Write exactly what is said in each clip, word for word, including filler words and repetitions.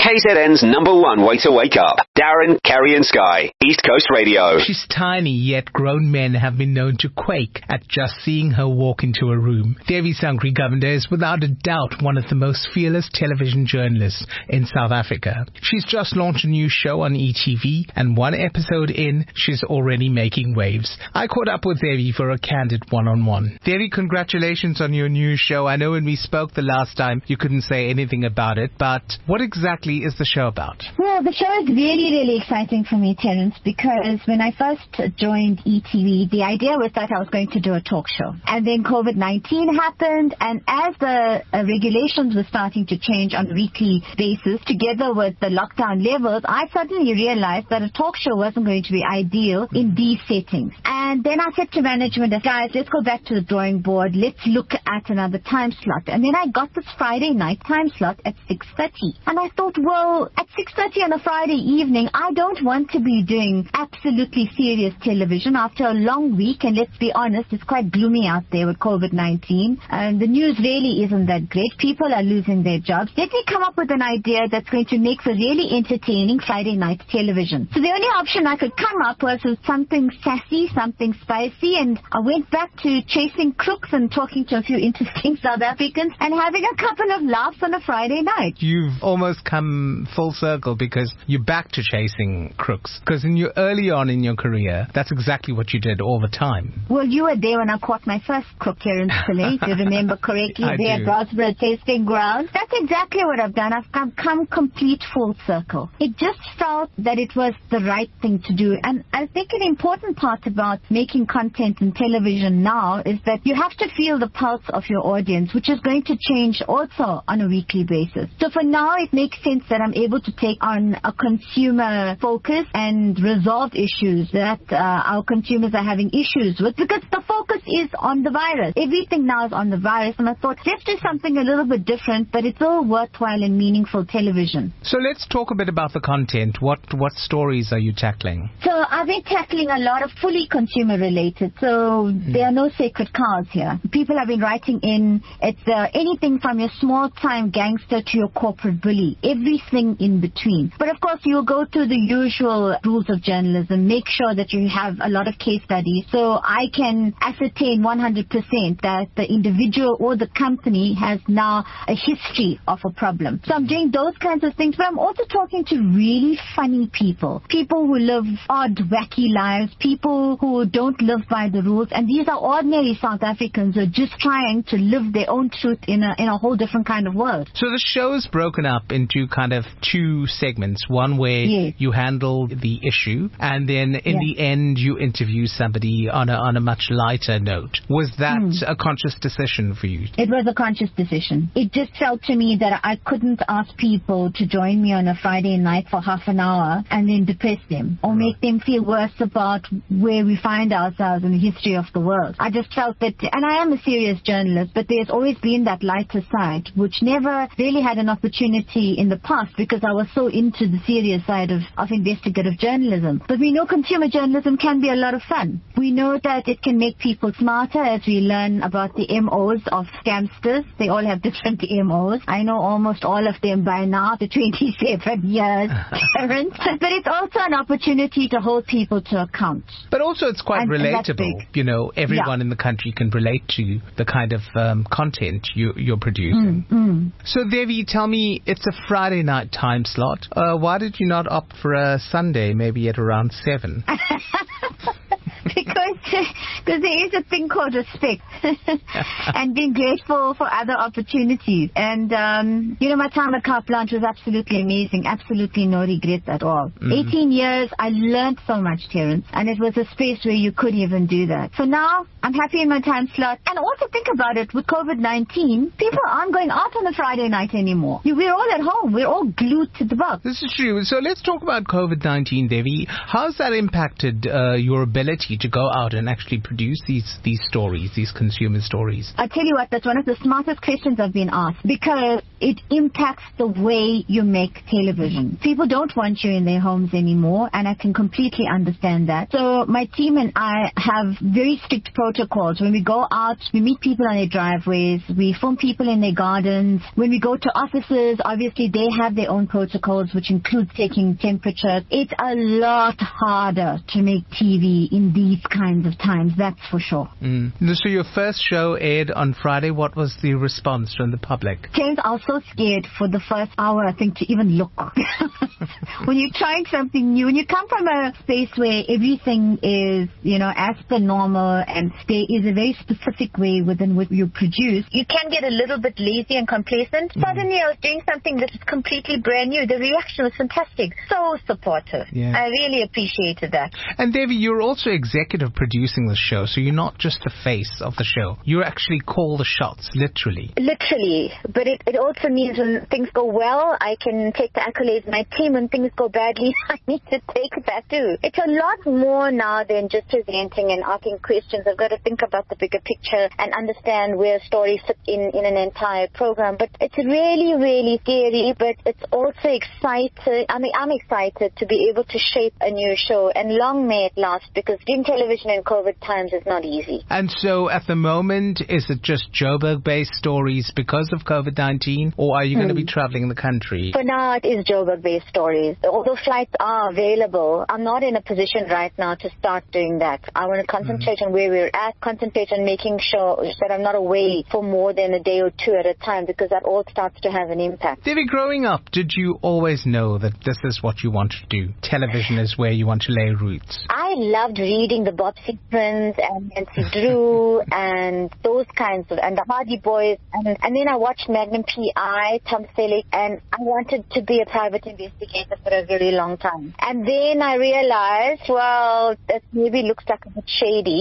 K Z N's number one way to wake up. Darren, Kerry and Sky. East Coast Radio. She's tiny, yet grown men have been known to quake at just seeing her walk into a room. Devi Sangri-Govender is without a doubt one of the most fearless television journalists in South Africa. She's just launched a new show on E T V, and one episode in, she's already making waves. I caught up with Devi for a candid one-on-one. Devi, congratulations on your new show. I know when we spoke the last time, you couldn't say anything about it, but what exactly is the show about? Well, the show is really, really exciting for me, Terence, because when I first joined E T V, the idea was that I was going to do a talk show. And then COVID nineteen happened, and as the uh, regulations were starting to change on a weekly basis, together with the lockdown levels, I suddenly realized that a talk show wasn't going to be ideal in these settings. And then I said to management, guys, let's go back to the drawing board. Let's look at another time slot. And then I got this Friday night time slot at six thirty. And I thought, well, at six thirty on a Friday evening, I don't want to be doing absolutely serious television after a long week. And let's be honest, it's quite gloomy out there with COVID nineteen. And the news really isn't that great. People are losing their jobs. Let me come up with an idea that's going to make for really entertaining Friday night television. So the only option I could come up was with something sassy, something spicy. And I went back to chasing crooks and talking to a few interesting South Africans and having a couple of laughs on a Friday night. You've almost come full circle because you're back to chasing crooks. Because in your early on in your career, that's exactly what you did all the time. Well, you were there when I caught my first crook here in Chile, if you remember correctly, I there do. at Rossborough Tasting Ground. That's exactly what I've done. I've come, come complete full circle. It just felt that it was the right thing to do. And I think an important part about making content in television now is that you have to feel the pulse of your audience, which is going to change also on a weekly basis. So for now, it makes sense that I'm able to take on a consumer focus and resolve issues that uh, our consumers are having issues with, because the focus is on the virus. Everything now is on the virus, and I thought, let's do something a little bit different, but it's all worthwhile and meaningful television. So let's talk a bit about the content. What what stories are you tackling? So I've been tackling a lot of fully consumer related. So mm. there are no sacred cows here. People have been writing in. It's uh, anything from your small time gangster to your corporate bully. Everything in between. But of course, you'll go through the usual rules of journalism. Make sure that you have a lot of case studies, so I can ascertain one hundred percent that the individual or the company has now a history of a problem. So I'm doing those kinds of things, but I'm also talking to really funny people. People who live odd, wacky lives. People who don't live by the rules. And these are ordinary South Africans who are just trying to live their own truth in a, in a whole different kind of world. So the show is broken up into kind of two segments. One where yes. you handle the issue, and then in yes. the end you interview somebody on a, on a much lighter note. Was that mm. a conscious decision for you? It was a conscious decision. It just felt to me that I couldn't ask people to join me on a Friday night for half an hour and then depress them or make them feel worse about where we find ourselves in the history of the world. I just felt that, and I am a serious journalist, but there's always been that lighter side, which never really had an opportunity in the past because I was so into the serious side of, of investigative journalism. But we know consumer journalism can be a lot of fun. We know that it can make people smarter as we learn about the M Os of scamsters. They all have different M Os. I know almost all of them by now, the twenty-seven years, Terence. But it's also an opportunity to hold people to account. But also it's quite and, relatable. And you know, everyone yeah. in the country can relate to the kind of um, content you, you're producing. Mm, mm. So, Devi, tell me, it's a Friday night time slot. Uh, why did you not opt for a Sunday, maybe at around seven? Because because there is a thing called respect and being grateful for other opportunities. And, um, you know, my time at Carte Blanche was absolutely amazing. Absolutely no regrets at all. Mm-hmm. eighteen years, I learned so much, Terence. And it was a space where you could even do that. So now I'm happy in my time slot. And also think about it, with COVID nineteen, people aren't going out on a Friday night anymore. We're all at home. We're all glued to the box. This is true. So let's talk about COVID nineteen, Devi. How's that impacted uh, your ability to go out and actually produce produce these, these stories, these consumer stories? I tell you what, that's one of the smartest questions I've been asked, because it impacts the way you make television. People don't want you in their homes anymore, and I can completely understand that. So my team and I have very strict protocols. When we go out, we meet people on their driveways, we film people in their gardens. When we go to offices, obviously they have their own protocols, which include taking temperature. It's a lot harder to make T V in these kinds of times, that's for sure. Mm. So your first show aired on Friday. What was the response from the public? James, I was so scared for the first hour, I think, to even look. When you're trying something new, when you come from a space where everything is, you know, as per normal, and there is a very specific way within which you produce, you can get a little bit lazy and complacent. Mm. Suddenly I was doing something that is completely brand new. The reaction was fantastic. So supportive. Yeah. I really appreciated that. And Devi, you're also executive producing the show, so you're not just the face of the show. You actually call the shots, literally. Literally. But it, it also means when things go well, I can take the accolades of my team. When things go badly, I need to take that too. It's a lot more now than just presenting and asking questions. I've got to think about the bigger picture and understand where a story fits in, in an entire program. But it's really, really scary, but it's also exciting. I mean, I'm excited to be able to shape a new show, and long may it last, because doing television in COVID times is not easy. And so at the moment, is it just Joburg-based stories because of COVID nineteen, or are you hmm. going to be traveling the country? For now, it is Joburg-based stories. Although flights are available, I'm not in a position right now to start doing that. I want to concentrate mm. on where we're at, concentrate on making sure that I'm not away for more than a day or two at a time, because that all starts to have an impact. Devi, growing up, did you always know that this is what you want to do? Television is where you want to lay roots. I loved reading the Bob Sequins and Nancy Drew and those kinds of, and the Hardy Boys. And, and then I watched Magnum P I, Tom Selleck, and I wanted to be a private investigator for a very long time. And then I realized, well, that maybe looks like a bit shady.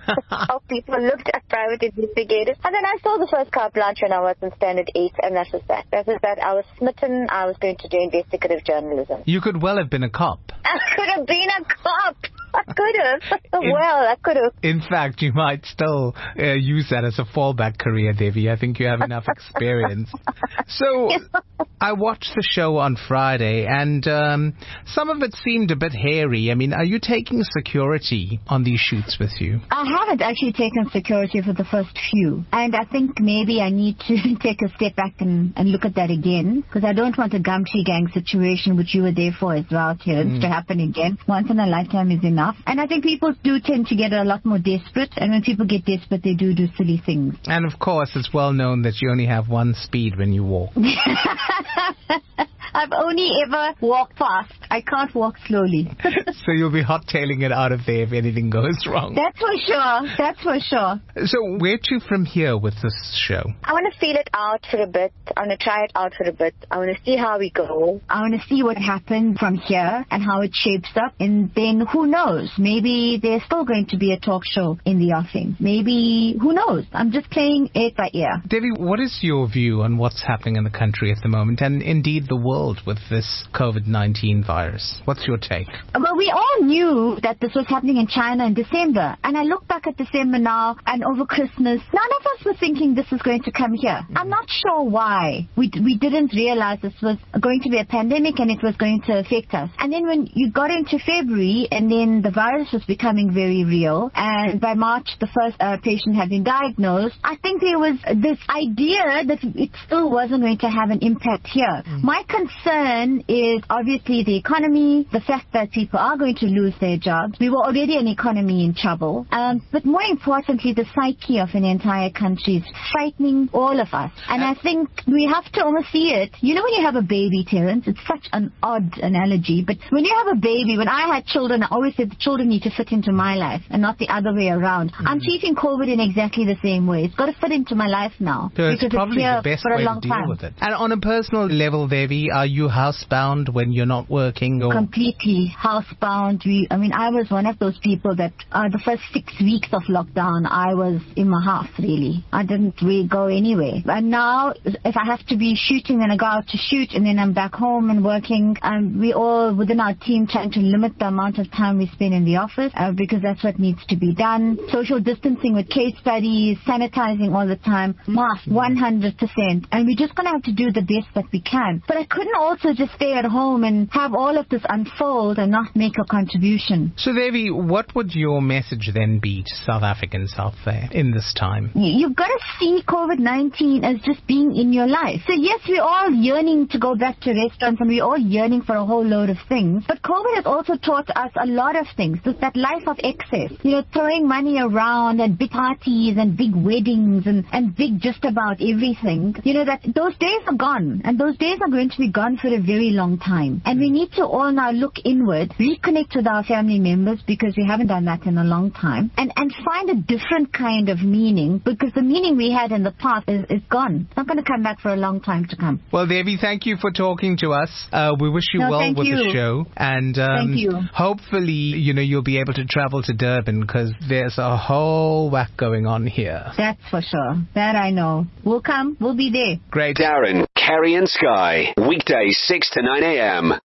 How people looked at private investigators. And then I saw the first carte blanche when I was in Standard eight, and that was that. That was that. I was smitten. I was going to do investigative journalism. You could well have been a cop. I could have been a cop. I could have. Well, I could have. In fact, you might still uh, use that as a fallback career, Devi. I think you have enough experience. So, I watched the show on Friday, and um, some of it seemed a bit hairy. I mean, are you taking security on these shoots with you? I haven't actually taken security for the first few. And I think maybe I need to take a step back and, and look at that again, because I don't want a Gumtree Gang situation, which you were there for as well, Terence, mm. to happen again. Once in a lifetime is enough. And I think people do tend to get a lot more desperate, and when people get desperate, they do do silly things. And of course, it's well known that you only have one speed when you walk. I've only ever walked fast. I can't walk slowly. So you'll be hot-tailing it out of there if anything goes wrong. That's for sure. That's for sure. So where to from here with this show? I want to feel it out for a bit. I want to try it out for a bit. I want to see how we go. I want to see what happens from here and how it shapes up. And then who knows? Maybe there's still going to be a talk show in the offing. Maybe, who knows? I'm just playing it by ear. Devi, what is your view on what's happening in the country at the moment, and indeed the world, with this COVID nineteen virus? What's your take? Well, we all knew that this was happening in China in December. And I look back at December now, and over Christmas, none of us were thinking this was going to come here. Mm. I'm not sure why. We we didn't realize this was going to be a pandemic and it was going to affect us. And then when you got into February, and then the virus was becoming very real, and by March the first uh, patient had been diagnosed, I think there was this idea that it still wasn't going to have an impact here. Mm. My concern is obviously the economy, the fact that people are going to lose their jobs. We were already an economy in trouble. Um, but more importantly, the psyche of an entire country is frightening all of us. And I think we have to almost see it. You know when you have a baby, Terence, it's such an odd analogy, but when you have a baby, when I had children, I always said the children need to fit into my life and not the other way around. Mm. I'm treating COVID in exactly the same way. It's got to fit into my life now. So it's probably it's the best way to deal time. with it. And on a personal level, Devi, are you housebound when you're not working? working? Or? Completely housebound. We, I mean, I was one of those people that uh, the first six weeks of lockdown, I was in my house, really. I didn't really go anywhere. And now, if I have to be shooting, then I go out to shoot, and then I'm back home and working. Um, we all, within our team, trying to limit the amount of time we spend in the office uh, because that's what needs to be done. Social distancing with case studies, sanitizing all the time, mask, one hundred percent. And we're just going to have to do the best that we can. But I couldn't also just stay at home and have all of this unfold and not make a contribution. So, Devi, what would your message then be to South Africans out there in this time? You've got to see COVID nineteen as just being in your life. So, yes, we're all yearning to go back to restaurants and we're all yearning for a whole load of things. But COVID has also taught us a lot of things. There's that life of excess. You know, throwing money around and big parties and big weddings and, and big just about everything. You know, that those days are gone. And those days are going to be gone for a very long time. And we need to all now look inward, reconnect with our family members because we haven't done that in a long time, and, and find a different kind of meaning because the meaning we had in the past is, is gone. It's not going to come back for a long time to come. Well, Devi, thank you for talking to us. Uh, we wish you no, well with you. the show. And um, thank you. Hopefully, you know, you'll be able to travel to Durban because there's a whole whack going on here. That's for sure. That I know. We'll come. We'll be there. Great. Darren, Carrie and Sky, weekdays six to nine a.m.